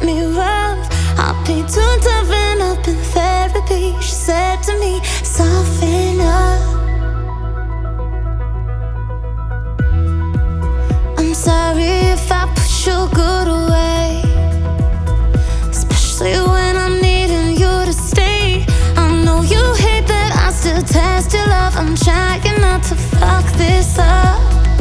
me rough. I'll be too toughen up in therapy. She said to me, soften up. I'm sorry if I push your good away, especially when I'm needing you to stay. I know you hate that I still test your love. I'm trying not to fuck this up,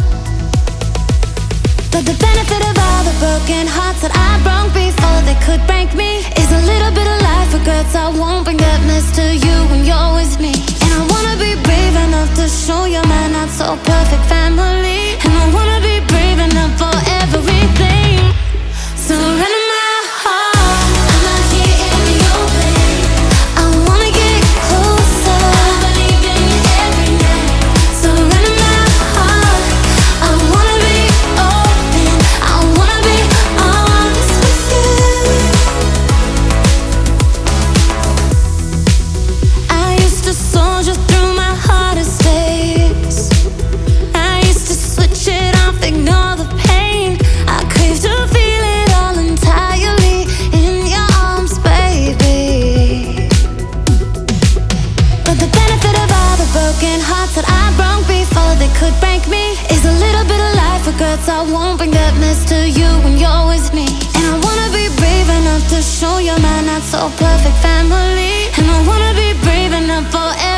but the benefit of all the broken hearts that I broke before they could break me is a little bit of life regrets. I won't bring that mess to you when you're with me. And I wanna be brave enough to show you my not so perfect family. And I wanna be brave enough for everything. Surrender my heart, I'm not here in the open. I wanna get closer, I believe in you every night. Surrender my heart, I wanna be open, I wanna be honest with you. I used to soldier through my hardest days. I used to switch it off, ignore the pain. I crave to feel it all entirely in your arms, baby. But the benefit of all the broken hearts that I broke before they could break me is a little bit of life regrets. I won't bring that mess to you when you're with me. And I wanna be brave enough to show you my not so perfect family. And I wanna be brave enough for